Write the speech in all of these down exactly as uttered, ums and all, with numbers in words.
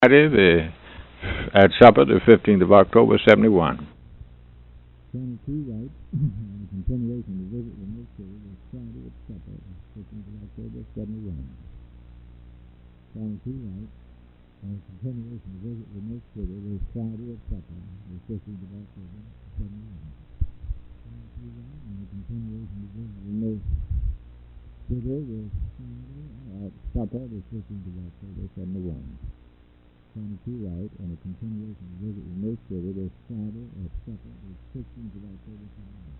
Friday, the, at supper, the fifteenth of October, seventy-one. Twenty-two right, and a continuation of the visit with Miss City was Friday at supper, fifteenth of October, seventy-one. Twenty-two right, and a continuation of the visit with Miss City was Friday at supper, the fifteenth of October, seventy-one. Twenty-two right, and a continuation of the visit with Miss City was Friday at supper, the fifteenth of October, seventy-one. Twenty-two right, and a continuation of the visit with Miss City was Friday at supper, the fifteenth of October, seventy-one.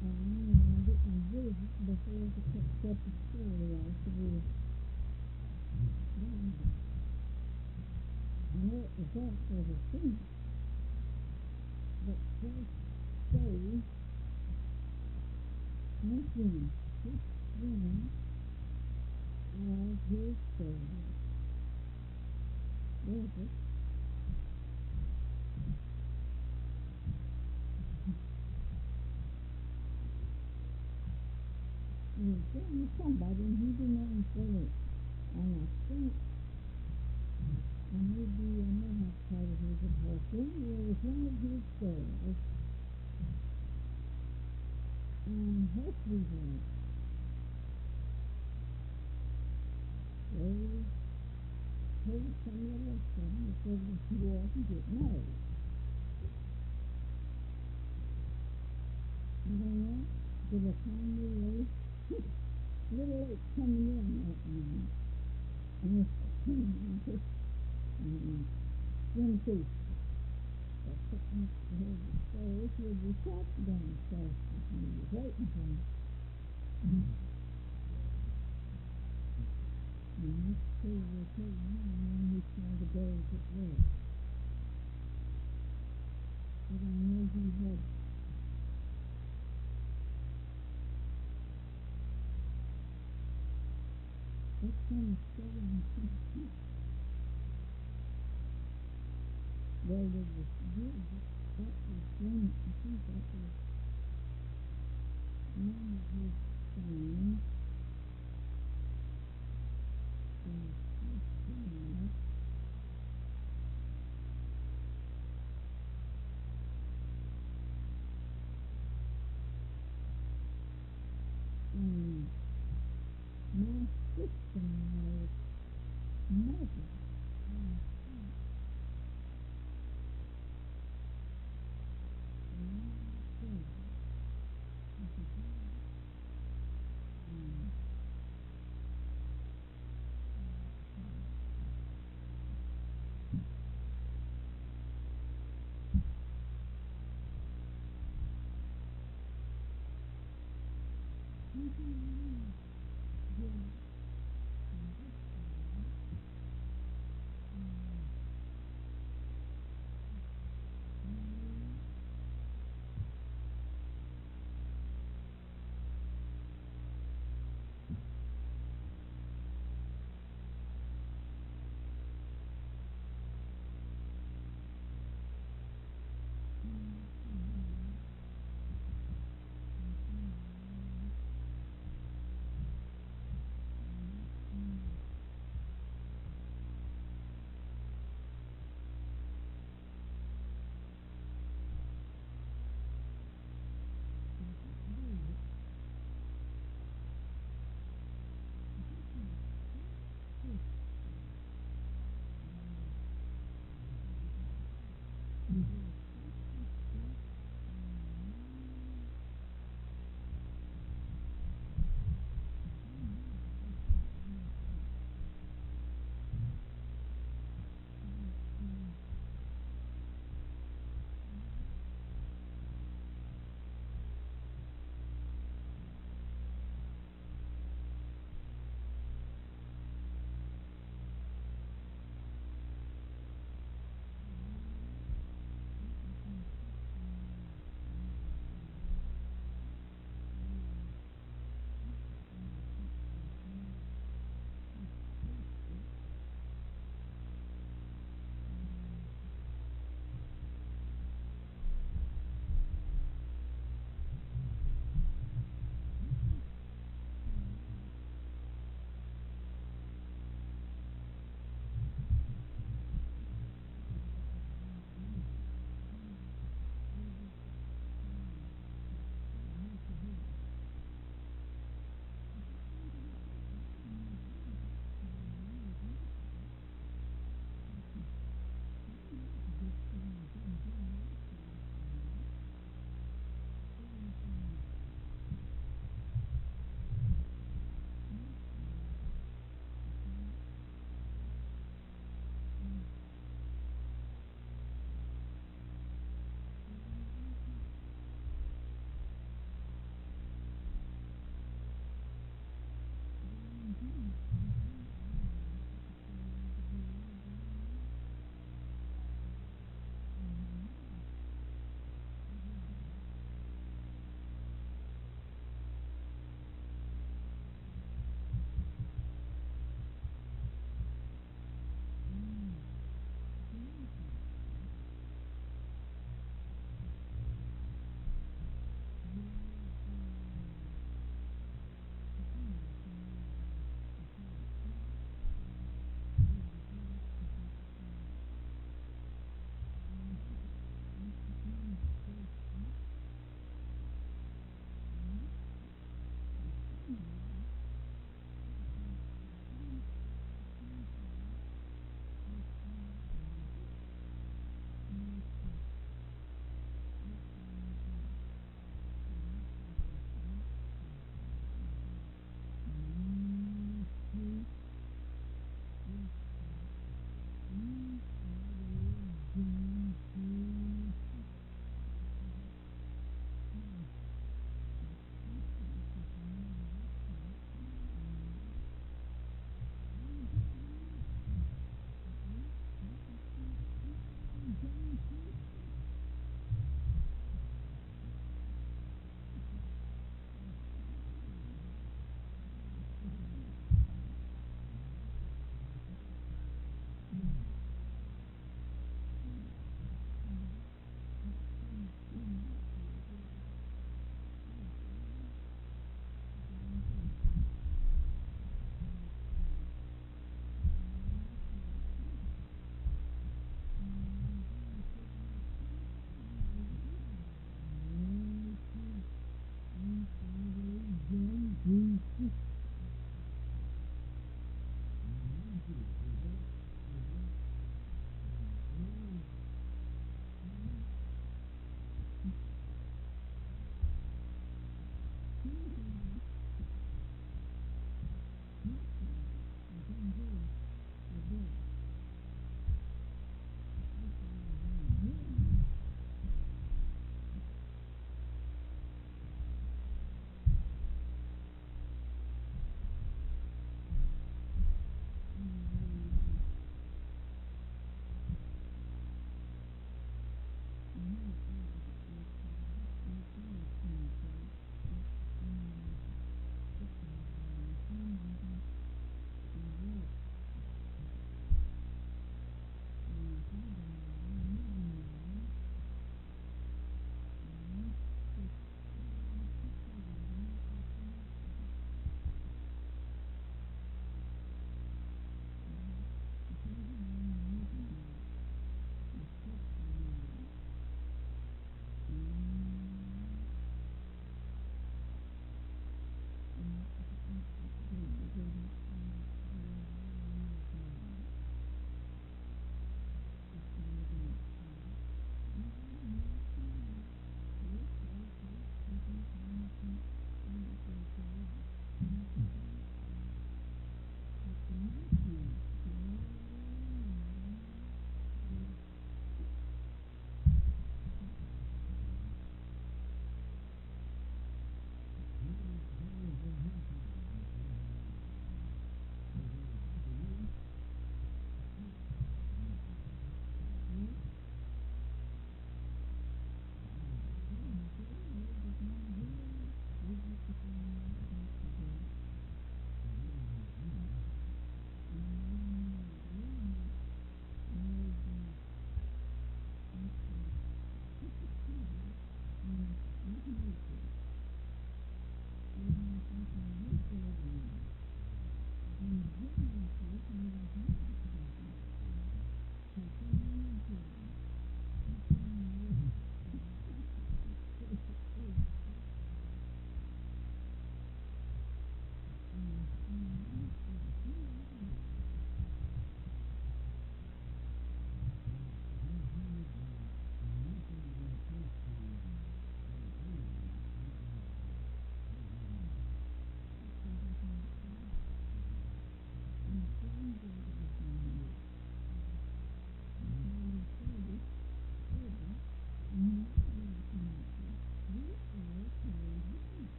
Oh, no, I didn't visit before the picked up the story off of you. I know it was up for the thing, but first day, nothing, just one of his stories. Was it? He was telling somebody and he didn't answer it. And I think I may be, I may have part of his advice. Anyway, it was one of his stories. And hopefully that they told some little son that they would go off and get married. I don't know. By the time we were a little late coming in that night. And it's um, Jim Feaster. So sat next to her the stairs with the shop downstairs and he was waiting for me. And that's who was telling him when he saw the girls at work. But I know he had that kind of story. Well, there was good. That was one, I think that was one of his sons. Was Christian. And my sister-in-law's mother was sick. And I said, I said, um,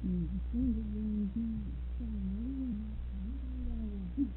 And the things that you can say, you know,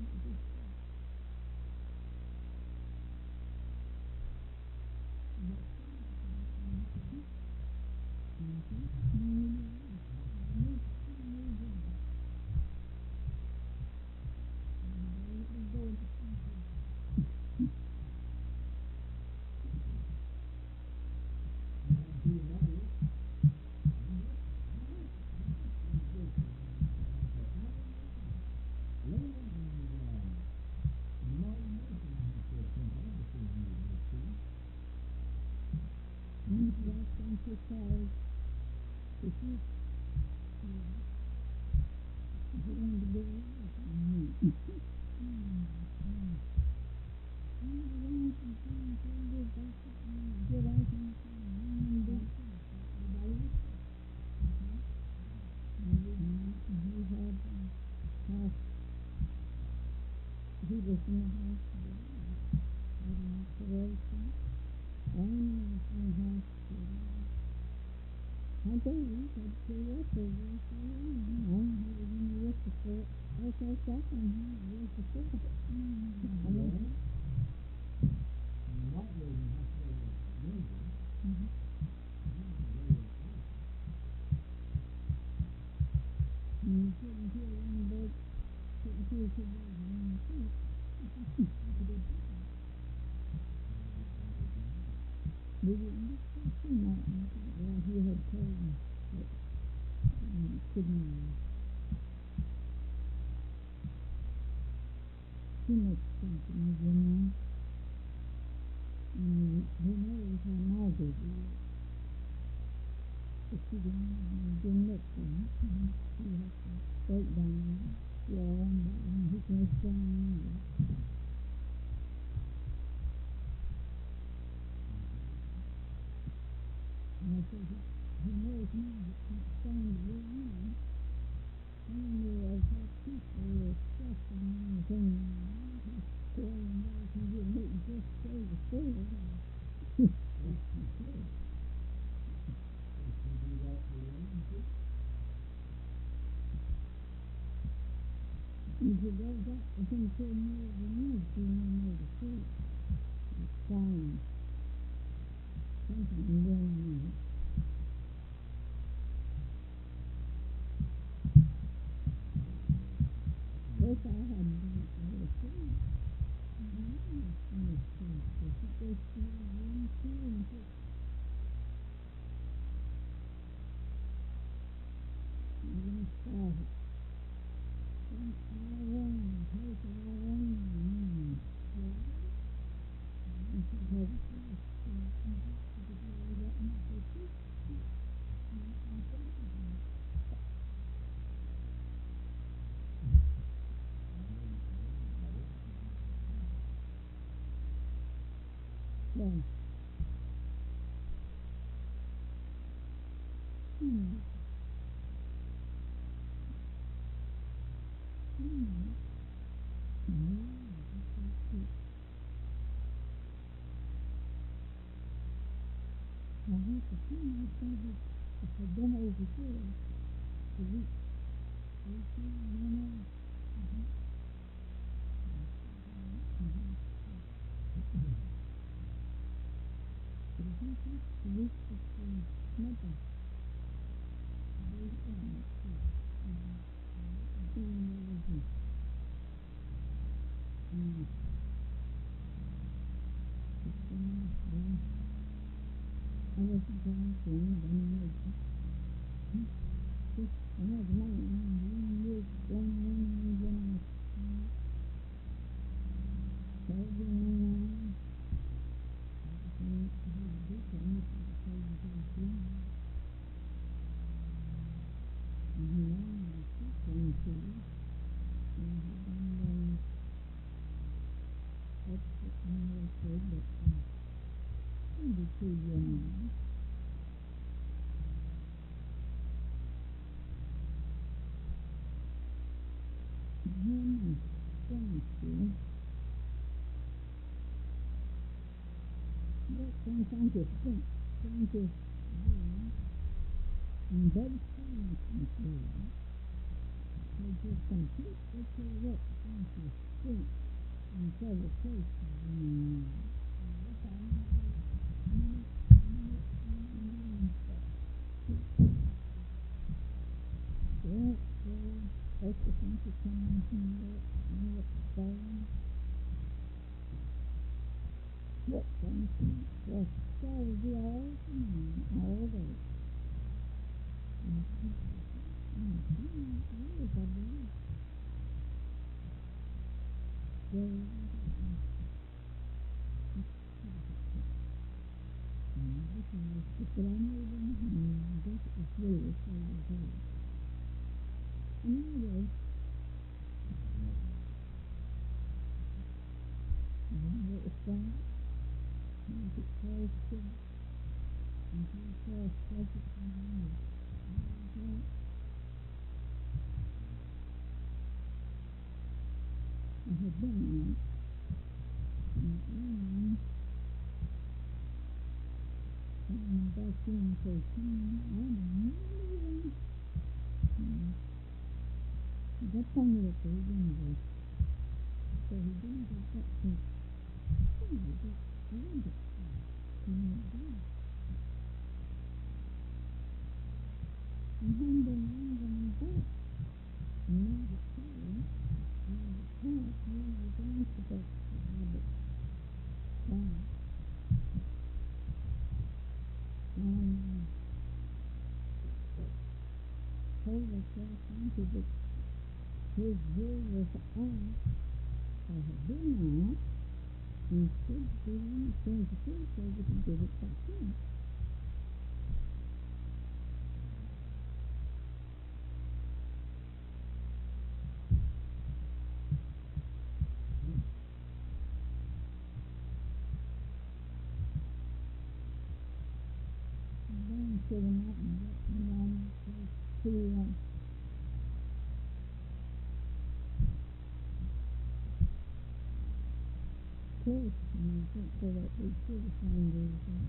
he was in the hospital, had an operation, and he was in the hospital. I told him, I said, "Say yes, sir, yes, sir, yeah." And he was in the rest of it. I said, "Second, he was the rest of it." I mean, not really in the hospital with Lindsay. Mm-hmm. And he couldn't hear one bed, couldn't hear two beds in one seat. We didn't discuss him that much. Well, he had told me that um, kidney too much something, you know. And he knows how Margaret is. But she didn't, didn't look for him. She had to break down. Yeah, and, and he was strong anyway. And I said, he, he knows Margaret can't stand to be around. I knew I had people who were stressed on anything, you know. He still knows he didn't make just say the story. And he goes up with him to the middle of the night, you know, to sleep. He's crying. Something going on. Yes, I had been out of sleep. And I was in the sleep. So he goes to the room too and says, and then started. Then I ran, take I ran. Yeah. And she had a place to the door that night. So she, and I said, yeah. Hmm. Hmm. Hmm. I went to see my father. If I'd been over here, the week, week, you know. Mm-hmm. Mm-hmm. But I think that's the week before Mother. The week on it, too. Mm-hmm. Mm-hmm. Mm-hmm. It's been nice, then. I wasn't going to anybody else. Just another man, one year, one, one, one, when I was, told you around. And I had to do things, I told you how to do. And he wanted to say things to you. And he done them, that's what I never said, but um, maybe too young. Him and Frank here. But Frank, Frank is Frank. Frank is, yeah. And Buddy They just completely correct into strength and celebration. And that's all I know. Well, well, focusing to come here and what's going. What something was strategy all the time, all day. And mm, mm, yes, I believe. Well, mm, because but I know them, and I guess it was really so was there. And anyway, I don't know what was that. And if it calls to, and if it calls perfect, I don't know. Well, I had been on it, and then coming back in to come, I don't know. And that's only a third anyway. So he didn't get that to somebody got around it. And went down. And hung been around on back. And now the tail, now the tail, now the down to the rabbit down. And told herself into the his will was on, or had been on, and should be on as soon as the food so we can get it back in. And then to the mountain, and then to uh, Cliff, and I think so that we should have found everything.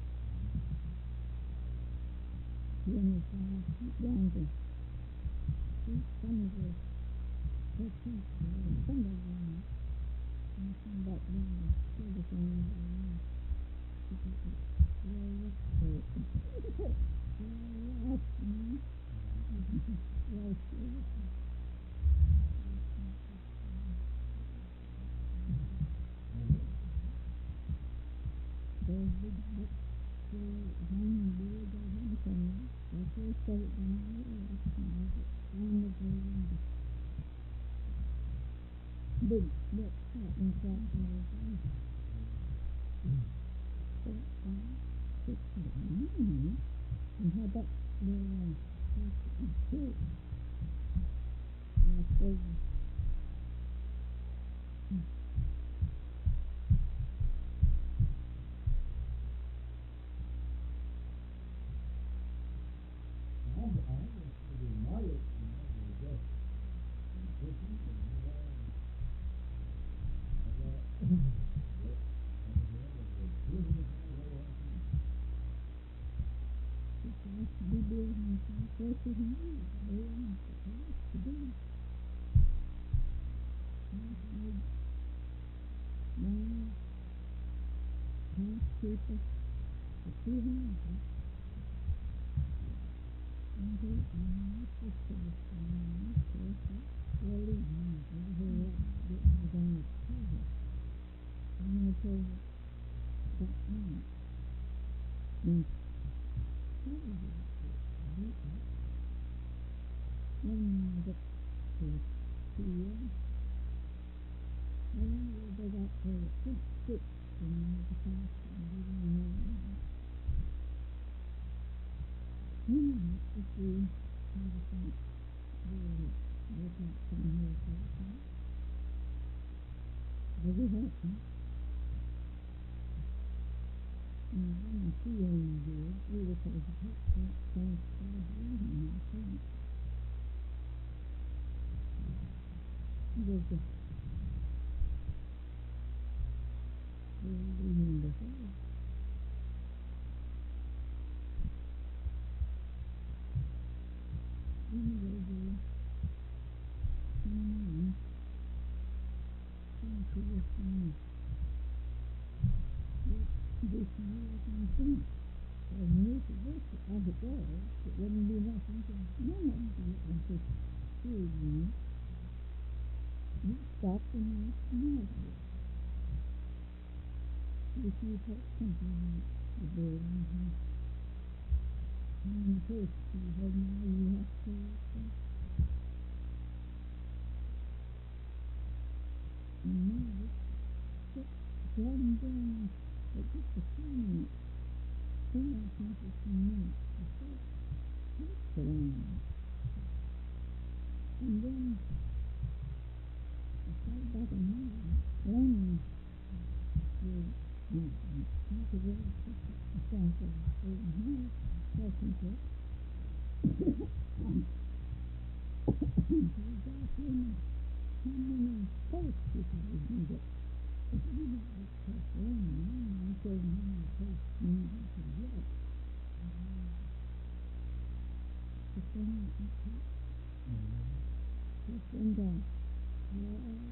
Then we found down to some of the tattoos, some of them, and come back down to should have found everything. Well, what's it? Well, lost, you know? Lost everything. Those big books, hanging boards, those honeycombs, that's where they set it down there. And down the building, big, big pot inside all of them. Four, five, six, nine. And how about the uh, church? Left over. Be building some places in here. They want to do. Now, housekeeper, the two houses, and the office for the family, person, really, and I hear that getting it on the table. And I told her, that night, and probably, when I got to see them, I wonder if they got to the six, six, and the house, and they don't know. Anyway, if you have a think, they they got some here for the time. They will help me. And then I see them good, either because the pet can't transfer here, and I think there's a really number four. anyway, the twenty-nine, twenty this one, this, this year, I think. So new to this, as it was, it wouldn't be nothing to none of them to get like this food, you know. You stopped and you smelled it. If you put something like the bird on here, and the taste you have now, you have to, so. And now it's just flooding down, but just a few minutes. Then I think it's a minute. It's so excellent. And then I thought back in my life, Lennon was not a very a sense of certain health, relationship. He got in how many posts he could read it. If you don't like post Lennon, Lennon says how many posts you need to get. It's one that you take. It's in the wall.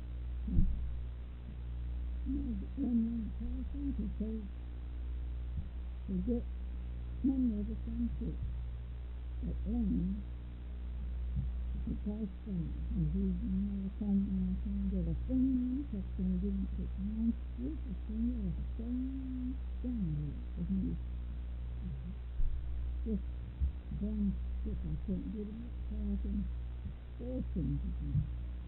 When one person to say, to get money of the friendship, but Lennon, the price thing, and he's never come and can get a thing, kept on giving it one week, a thing, or a thing, thing, with me. Just one stick, I couldn't get him up so I can force him to do it.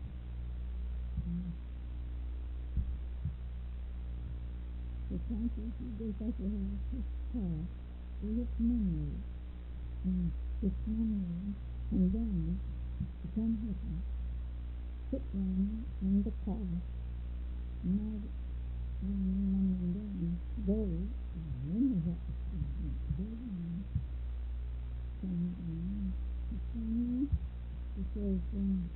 The country, he goes up to have his car, he gets money, and this money, and then, to come happen, put Lennon in the car, and now, when money and then, go, and then they have to go, go down, and, and, and, he says, um,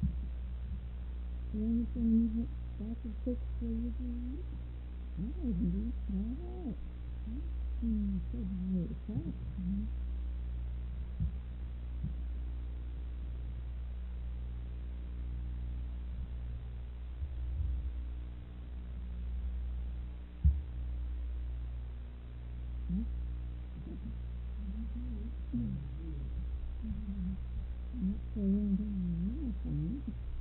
is there anything you want I could fix for you, do you? I wouldn't be all right. Hmm, so I made a talk, you know. Huh? Not for one time in my marathon.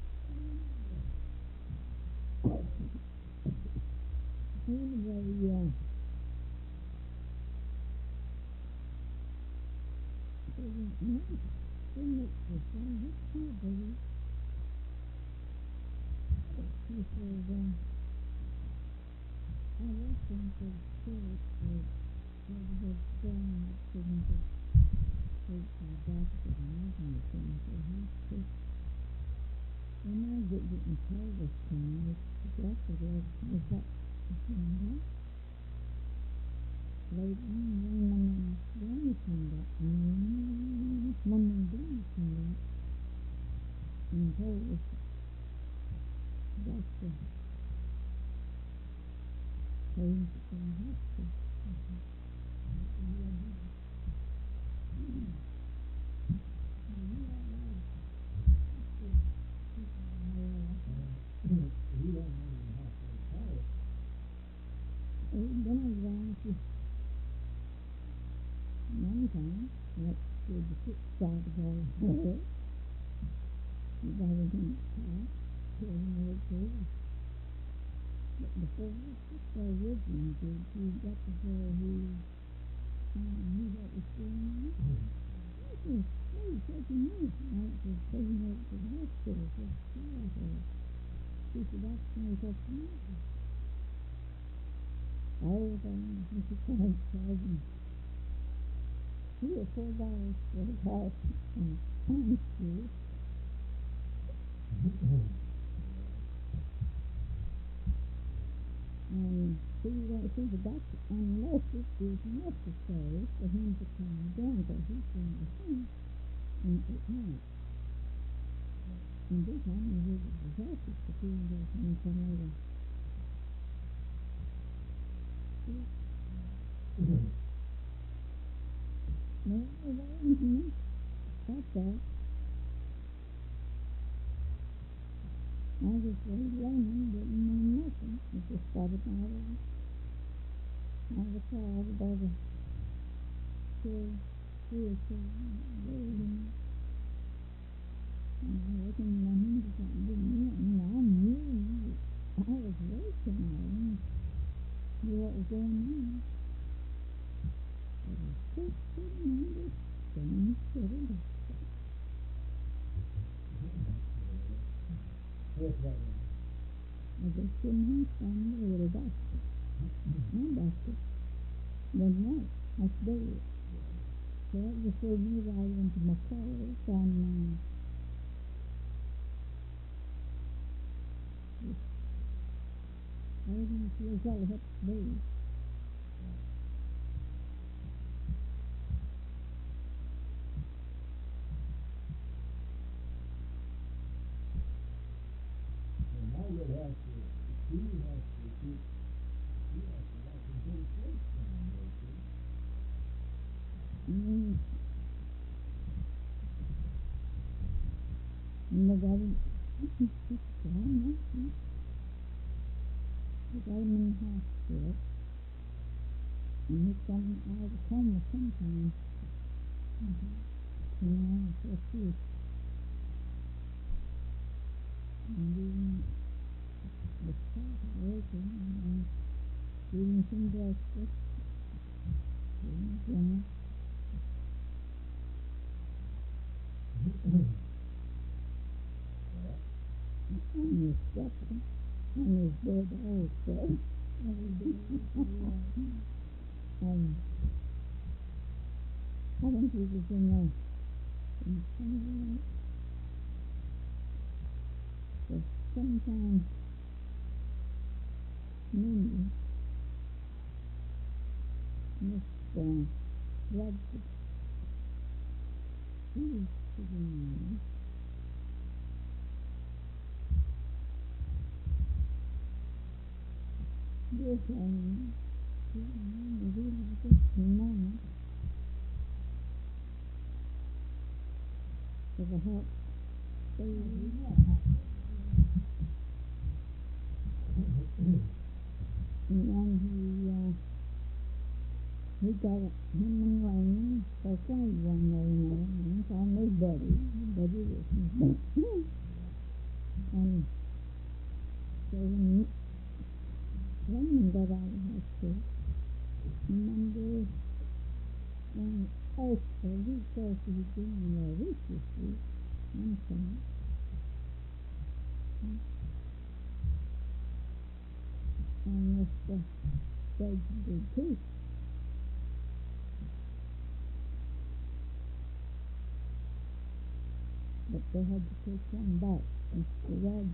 Anyway, yeah. So, yeah, then it was one this time, baby. He said, um, I was going to the church, but I had done up to the church for the doctor, and I was going to come to the hospital. When I get getting tired this time, the doctor was, was up to come back. Later on, when my um, granny came back, and when my granny came back, and told us, doctor, told him to come to the hospital. Mm-hmm. Are you all right? Mm-hmm. Are you all right? I said, people are all right. Mm-hmm. You don't know your hospital call. Then I was around to one time, like, with the six side of our head, you got it in the car, put him over there. But before I took the original, did he got to where he um, knew what was going on? Mm-hmm. I said, hey, you're taking me. I was taking her to the hospital. So I said, she said, that's when he took me. I was on, he said, called, called me. Three or four dollars for the car on Pine Street. And he went to the doctor unless it is necessary for him to come down, because he's going to home and at night. And this time he was a disaster for two years and come later. No, no, no, got that. I was very lonely, didn't know nothing. I just got it out of it. Out of the car, about a two, three or two days, you know. And I reckoned my hands or something didn't mean it. And I knew I was racing out and knew what was going on. But I just didn't understand steady back. What's that? I just didn't understand the little doctor. My doctor. Then what? I stayed. So that referred me right into McCullough's on uh, I didn't feel so hot today. And Margaret has to, she has to keep, she has to have some good sleep time there, too. Mm. And they got him, I know, they got him in the hospital. And he come out of the coma sometimes. Mm-hmm. You know, for a few. And even the staff working and eating some breakfast. Eating dinner. And his supper. And his bed also. um, I think he was in the in somewhere but sometime Monday, Mister Bradford, he was sitting there. This one, he was like a moment for the hot baby. And then he, uh, he got it, him and Raymond, so played one day, you know, and he called me Buddy, Buddy was his name. And so when Raymond got out of the hospital, Monday, when, oh, a week after he'd been in there, a week this week, I'm saying. And Mister Judge did too. But they had to take one back, Mister Red.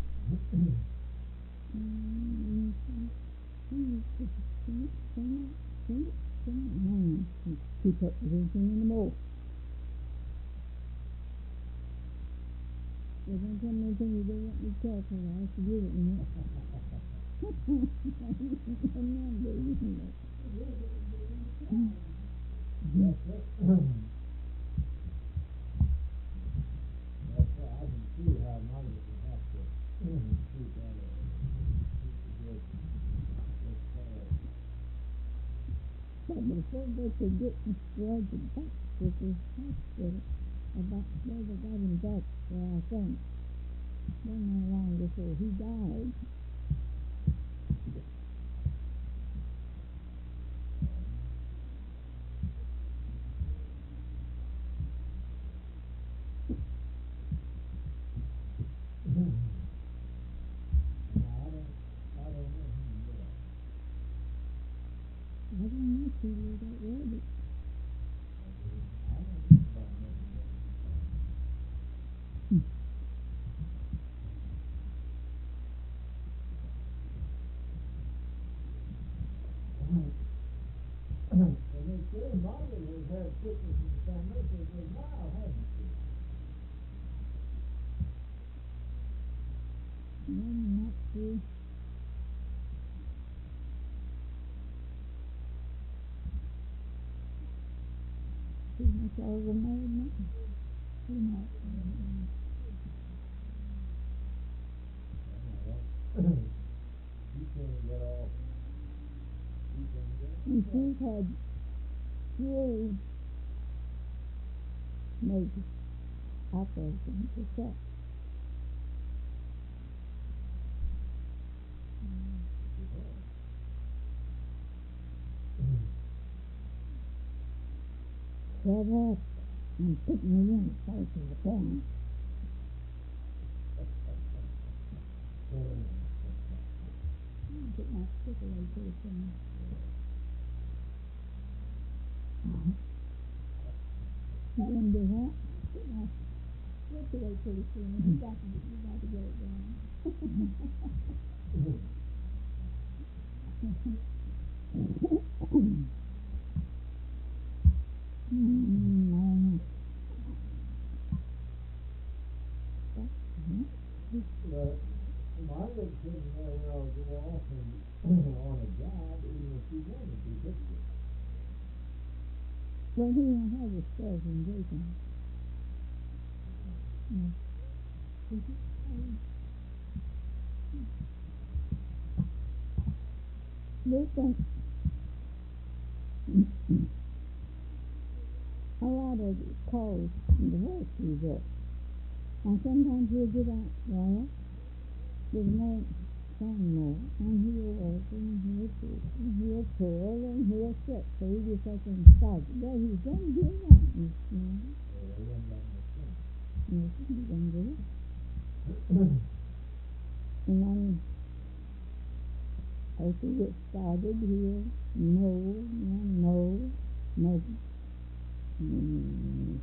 And he used to sing, sing, sing, sing, and I can't keep up with anything anymore. They don't tell me anything you don't want me to tell to you. I forget it, you know. Remember, you know. Yes, sir. That's right. I can see how Margaret would have to keep that, uh, keep the good, good quiet. But before they could get Mister Roger back to the hospital, about where they got him back, well, I think, wasn't that long before he died. No, I don't, I don't know him well. I don't know if he was that way, but I don't know about nothing but and they say Margaret has had sickness in the family since they was mild, hasn't she? no, I'm not sure. Pretty much all of them married now. Pretty much. She can't get off. She can't get off. And she's had three major operations herself. Shut up and put me in the place of the parent. Put my stick away to the thing. You gonna do what? Put my stick away to the thing. You got to, you got to get it down. Mm, But Margaret couldn't very well go off and on a job even if she wanted to, could she? well, he don't have his stairs in Jason. No. Listen, a lot of calls in the work he's up. And sometimes he'll get out there with more son more, and he'll work, and he'll cook, and he'll pull, and he'll sit. So he just has to start. Well, he's going to do that, you know. Well, they wouldn't let me think. Yes, he's going to do it. And then, as he gets started, he'll mow, and mow, mow. Mm.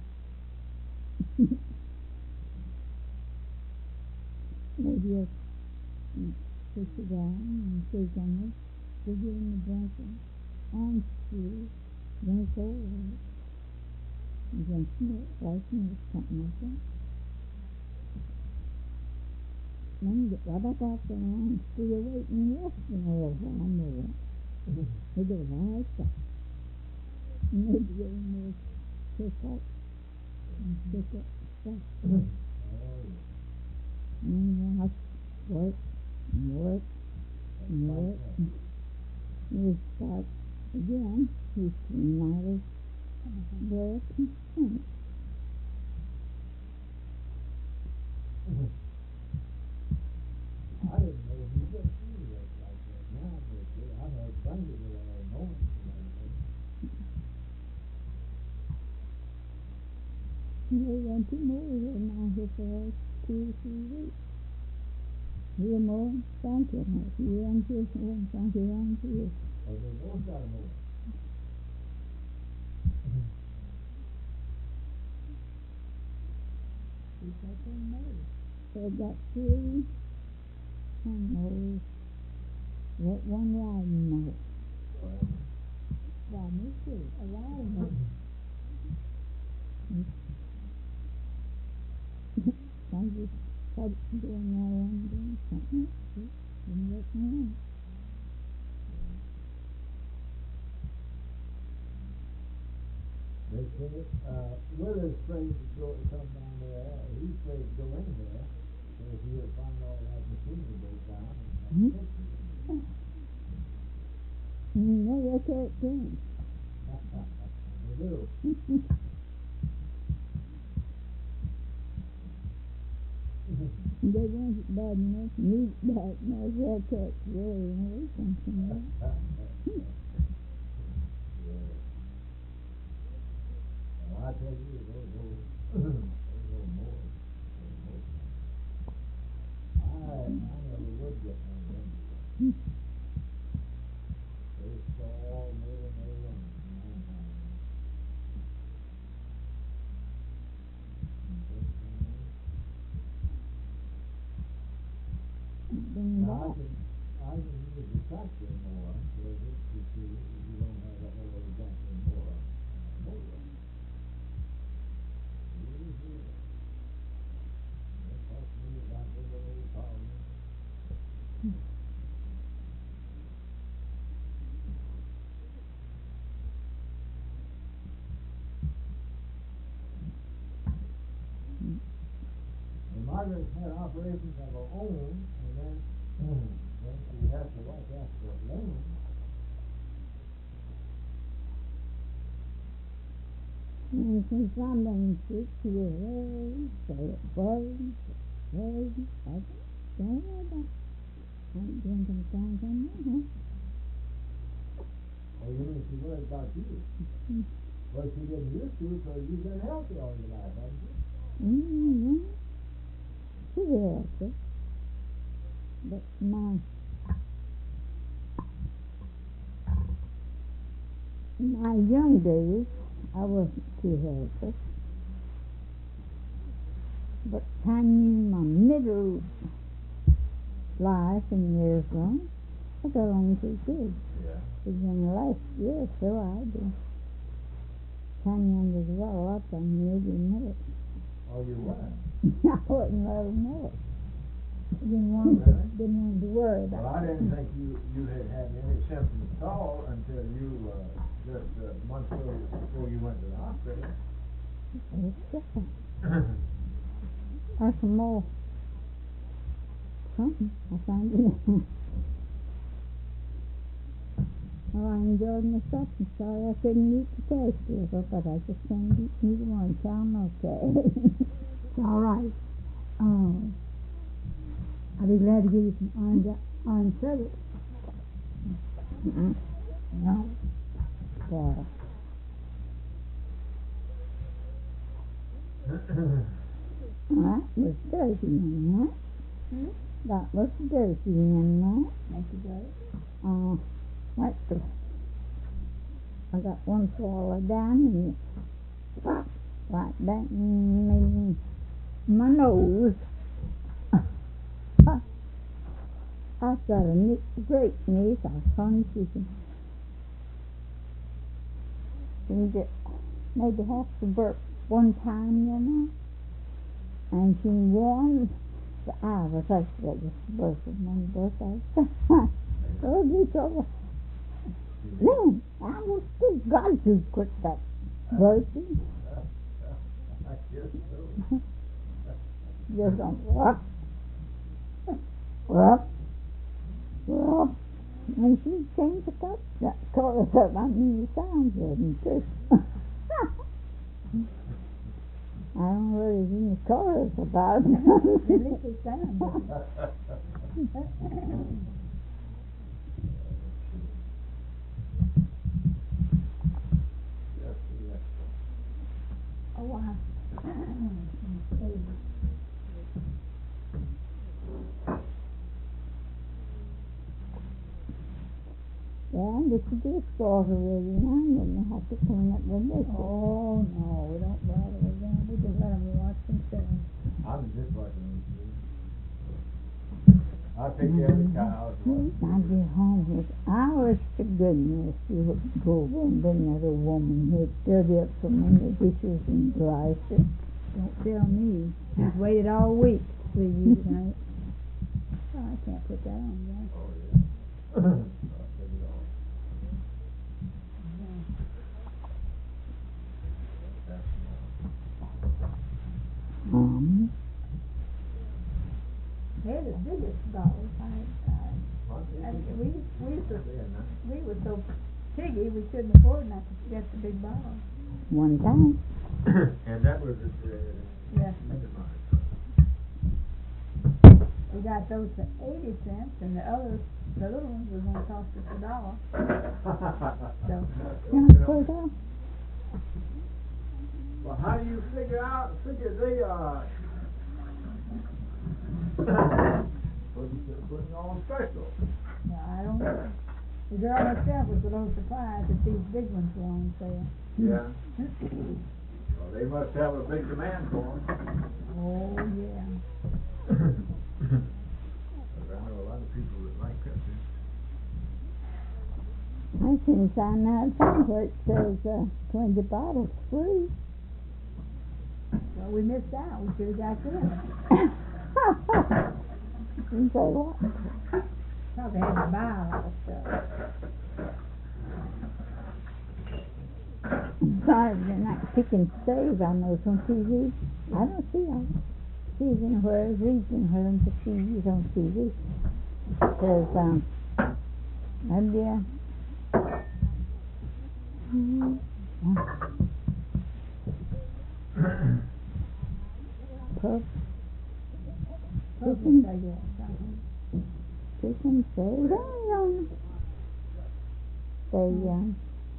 Maybe I'll push it down and shake on it, put it in the blanket, on screw, then it's over. And then snip, like snip, something like that. Then get right back out there and screw away and rest in a little while more. They do a lot of stuff. Maybe a little more pick up and pick up stuff. Oh, yeah. And then we'll have to work and work and work. We'll start again. He's not as very content. I didn't know he could see work like that. Now, but I heard Sunday go all morning. They went to mow here now here for two or three weeks. Here more, thank you. Here and here, and thank you, and here. Oh, they both got more. She's got them mows. They got three hand mows. What one riding mower. Well, me too, a riding mower. I just started doing that one, doing something else. Didn't work me out. They say, uh, Willer's afraid to go, come down there. He's afraid to go anywhere. Because he'll find all that machinery goes down and have Hmm? to fix it. You know your character. They do. They want it bad enough, need it bad enough, they'll catch really away from somebody. Yeah. Well, I tell you, those old, those old mowers, those mowers. I, I never would get one of them. They stall more than they run, in my time. Bring Now, I back. can, I can use the tractor mower, because it's, you see, you don't have that little tractor mower, uh, mower. Use it. That cost me about a little old power. And Margaret had operations of her own, and then Then you have to watch out for lane. And since I'm in six years old, so it burns, it burns, I don't know about it. I'm drinking things on my hand. Oh, you mean she worried about you? Well, she getting used to it because you've been healthy all your life, haven't you? Mm-hmm. She's healthy. But my, in my young days, I wasn't too healthy. But time in my middle life and years on, I got on too good. Yeah. But in the last year or so, I did. Ten young as well, a lot of them didn't know it. Oh, you were? I wouldn't let them know it. Didn't want, Really? didn't want to worry about Well, I it. didn't think you, you had had any symptoms at all until you, uh, just a month or so before you went to the hospital. It's different. That's more something, I find it. Well, I enjoyed myself. I'm sorry I couldn't eat the taste of it, but I just can't eat neither one, so I'm okay. It's all right. Um, I'll be glad to give you some orange, orange syrup. Mm-mm. No. Yeah. That was dirty in that. Hmm? That was dirty in that. Thank you, Joe. Uh, that's the, I got one swallow down and it popped right back in my nose. I've got a niece, great niece, I was funny she can, she can get maybe half the burp one time, you know. And she warned the I was like that was birth of my birthday. Oh, be trouble. Man, I was still got to quit that birthday. I guess so. Just on what? Well, well, and she changed the cup, that chorus up, I mean, the sounds of them too. I don't know whether there's any chorus about it. At least it sounds Oh, wow. Yeah, and it's a dishwasher ready now, and then they have to clean up the dishes. Oh, no, we don't bother with them. We just let them wash themselves. I'm the dishwasher. I'll take care of the cows. I get home here. I wish to goodness you would go over and bring that old woman here, dirty up so many dishes and glasses. Don't tell me. She's waited all week for you tonight. Oh, I can't put that on, yeah. Oh, yeah. I'll take it off. Um, they're the biggest dogs. I, I, I, we, we, were, we were so piggy we couldn't afford not to get the big bottle. One time. And that was at the... Yes. We got those for eighty cents, and the others, the little ones, were going to cost us a dollar. So, you want to put it off? Well, how do you figure out, figure they are putting, putting on special? No, I don't know. The girl herself was a little surprised that these big ones were on sale. Yeah. Well, they must have a big demand for them. Oh, yeah. I know a lot of people that like pictures. I can sign that thing where it says uh, twenty bottles free. Well, we missed out. We should have got them. You say what? Probably had to buy a lot of stuff. Sorry, they're not picking staves on those on T V. I don't see them. See it anywhere, reading her and the T V's on T V. There's, um, maybe, uh, mm, Pub, Public, I guess, uh-huh. chicken, say, I don't know. They, um,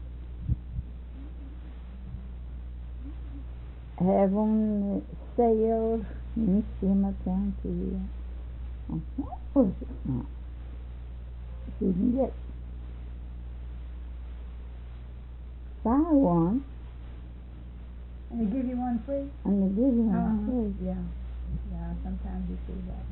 have on the sale in Seymour County. Uh, what was it now? You can get, buy one, And they give you one free? and they give you one Uh-huh. free. Yeah, yeah, sometimes you see that.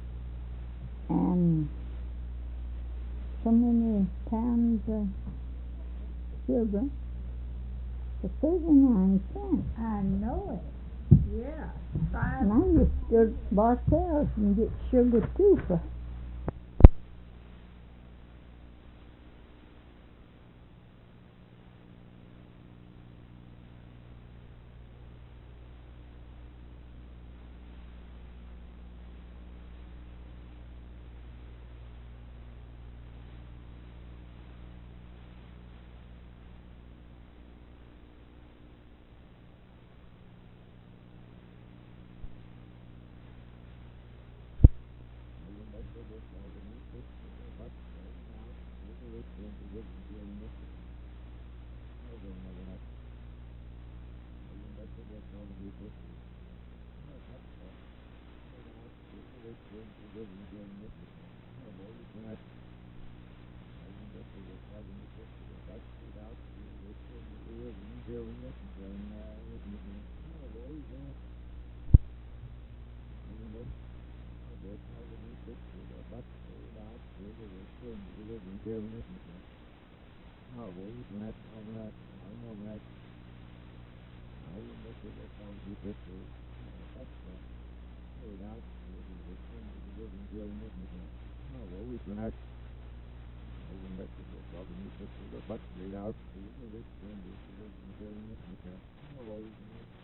And so many pounds of sugar for thirty-nine cents. I know it, yeah, five, And I used to go to Bartell's and get sugar too for But